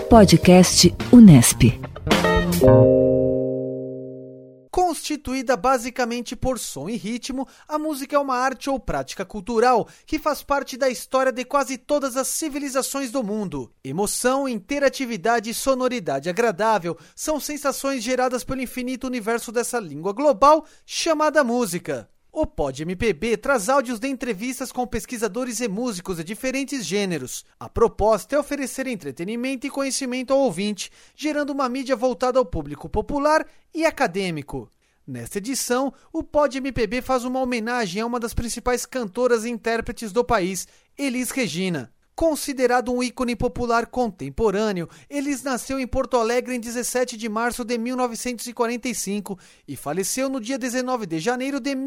Podcast Unesp. Constituída basicamente por som e ritmo, a música é uma arte ou prática cultural que faz parte da história de quase todas as civilizações do mundo. Emoção, interatividade e sonoridade agradável são sensações geradas pelo infinito universo dessa língua global chamada música. O Pod MPB traz áudios de entrevistas com pesquisadores e músicos de diferentes gêneros. A proposta é oferecer entretenimento e conhecimento ao ouvinte, gerando uma mídia voltada ao público popular e acadêmico. Nesta edição, o Pod MPB faz uma homenagem a uma das principais cantoras e intérpretes do país, Elis Regina. Considerado um ícone popular contemporâneo, Elis nasceu em Porto Alegre em 17 de março de 1945 e faleceu no dia 19 de janeiro de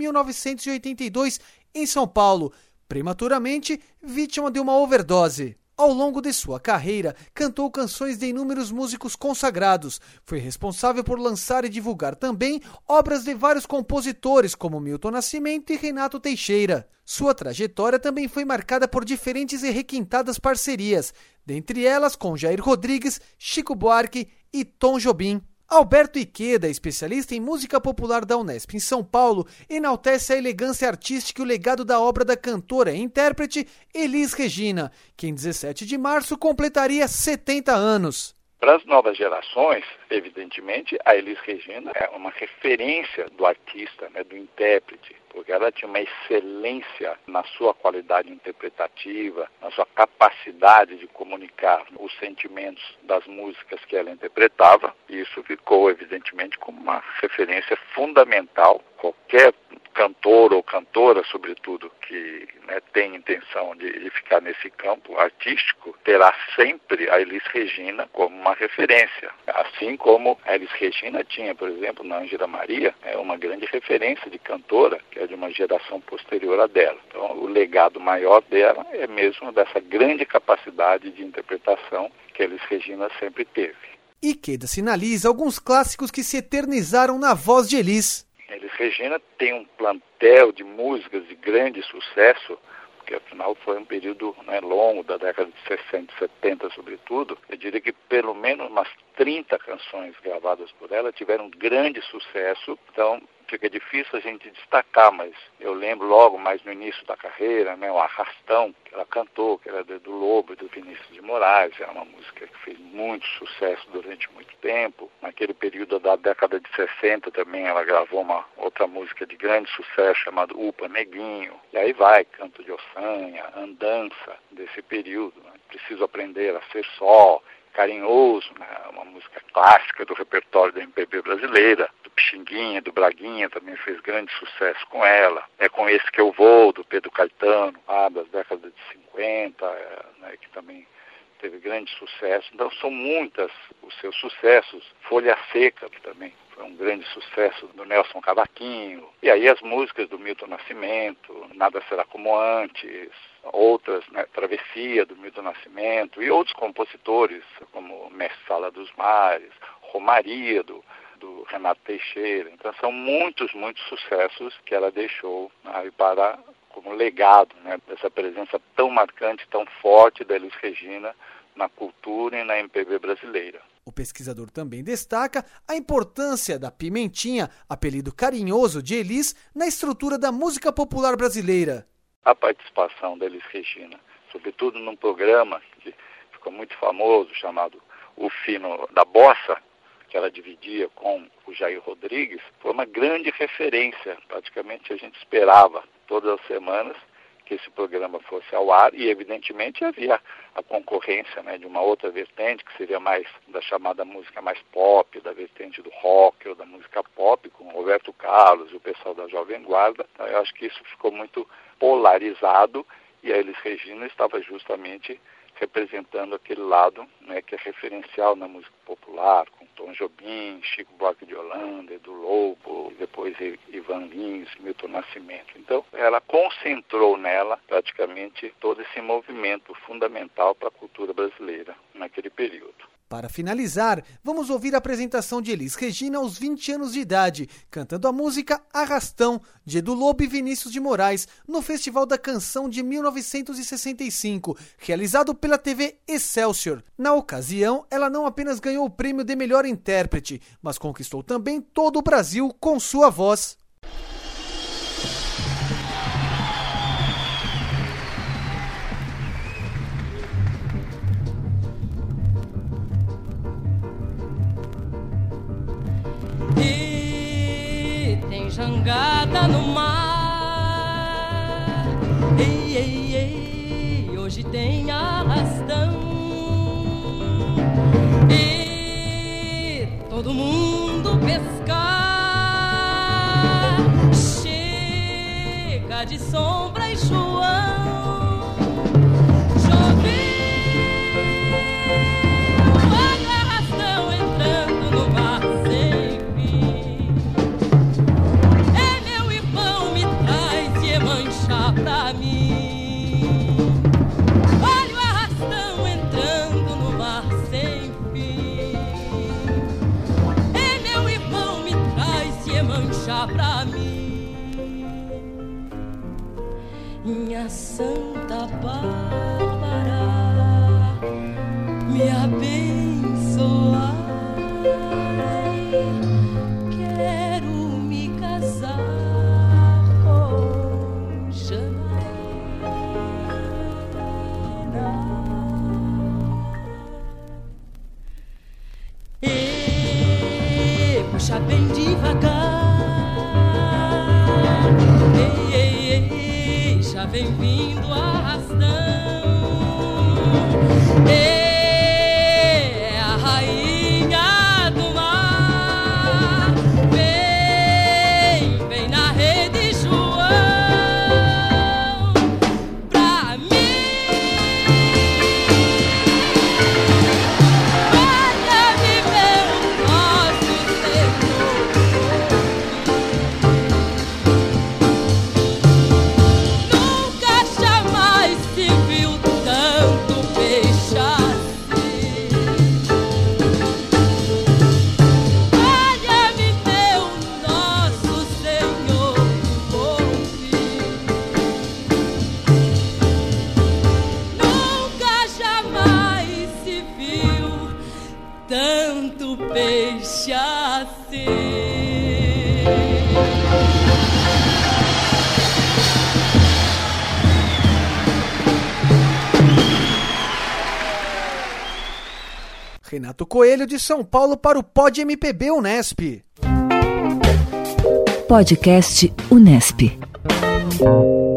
1982 em São Paulo, prematuramente vítima de uma overdose. Ao longo de sua carreira, cantou canções de inúmeros músicos consagrados. Foi responsável por lançar e divulgar também obras de vários compositores, como Milton Nascimento e Renato Teixeira. Sua trajetória também foi marcada por diferentes e requintadas parcerias, dentre elas com Jair Rodrigues, Chico Buarque e Tom Jobim. Alberto Ikeda, especialista em música popular da Unesp em São Paulo, enaltece a elegância artística e o legado da obra da cantora e intérprete Elis Regina, que em 17 de março completaria 70 anos. Para as novas gerações, evidentemente, a Elis Regina é uma referência do artista, do intérprete, porque ela tinha uma excelência na sua qualidade interpretativa, na sua capacidade de comunicar os sentimentos das músicas que ela interpretava. E isso ficou, evidentemente, como uma referência fundamental. Qualquer cantor ou cantora, sobretudo, que tem intenção de ficar nesse campo artístico, terá sempre a Elis Regina como uma referência. Assim como a Elis Regina tinha, por exemplo, na Ângela Maria, uma grande referência de cantora, que é de uma geração posterior à dela. Então, o legado maior dela é mesmo dessa grande capacidade de interpretação que a Elis Regina sempre teve. Ikeda sinaliza alguns clássicos que se eternizaram na voz de Elis. Elis Regina tem um plantel de músicas de grande sucesso, porque afinal foi um período longo, da década de 60 e 70 sobretudo. Eu diria que pelo menos umas 30 canções gravadas por ela tiveram grande sucesso. Então fica difícil a gente destacar, mas eu lembro logo mais no início da carreira, o Arrastão, que ela cantou, que era do Lobo e do Vinícius de Moraes. Era uma música que fez muito sucesso durante muito tempo. Naquele período da década de 60 também ela gravou uma outra música de grande sucesso chamada Upa Neguinho. E aí vai, Canto de Ossanha, Andança, desse período. Preciso Aprender a Ser Só, Carinhoso, uma música clássica do repertório da MPB brasileira. Do Pixinguinha, do Braguinha também fez grande sucesso com ela. É Com Esse Que Eu Vou, do Pedro Caetano, lá das décadas de 50, que também teve grande sucesso. Então são muitas os seus sucessos. Folha Seca, que também foi um grande sucesso do Nelson Cavaquinho. E aí as músicas do Milton Nascimento, Nada Será Como Antes, outras, Travessia, do Milton Nascimento, e outros compositores, como Mestre Sala dos Mares, Romaria, do Renato Teixeira. Então são muitos sucessos que ela deixou como legado, dessa presença tão marcante, tão forte da Elis Regina na cultura e na MPB brasileira. O pesquisador também destaca a importância da pimentinha, apelido carinhoso de Elis, na estrutura da música popular brasileira. A participação da Elis Regina, sobretudo num programa que ficou muito famoso, chamado O Fino da Bossa, que ela dividia com o Jair Rodrigues, foi uma grande referência. Praticamente a gente esperava todas as semanas que esse programa fosse ao ar, e evidentemente havia a concorrência de uma outra vertente, que seria mais da chamada música mais pop, da vertente do rock ou da música pop, com Roberto Carlos e o pessoal da Jovem Guarda. Então, eu acho que isso ficou muito polarizado, e a Elis Regina estava justamente representando aquele lado que é referencial na música popular, com Tom Jobim, Chico Buarque de Holanda, Edu Lobo, depois Ivan Lins, Milton Nascimento. Então, ela concentrou nela praticamente todo esse movimento fundamental para a cultura brasileira naquele período. Para finalizar, vamos ouvir a apresentação de Elis Regina aos 20 anos de idade, cantando a música Arrastão, de Edu Lobo e Vinícius de Moraes, no Festival da Canção de 1965, realizado pela TV Excelsior. Na ocasião, ela não apenas ganhou o prêmio de melhor intérprete, mas conquistou também todo o Brasil com sua voz. Tem jangada no mar, ei, ei, ei, hoje tem arrastão, e todo mundo pescar, chega de Sombra e João, chover. Pra mim, olha o arrastão entrando no mar sem fim. É meu irmão, me traz Iemanjá pra mim. Minha Santa Bárbara, me abençoar. Quero me casar. Puxa bem devagar, ei, ei, ei, já vem vindo arrastão, é a rainha do mar, vem, vem na rede João, pra mim. Tanto peixe assim. Renato Coelho de São Paulo para o Pod MPB Unesp. Podcast Unesp.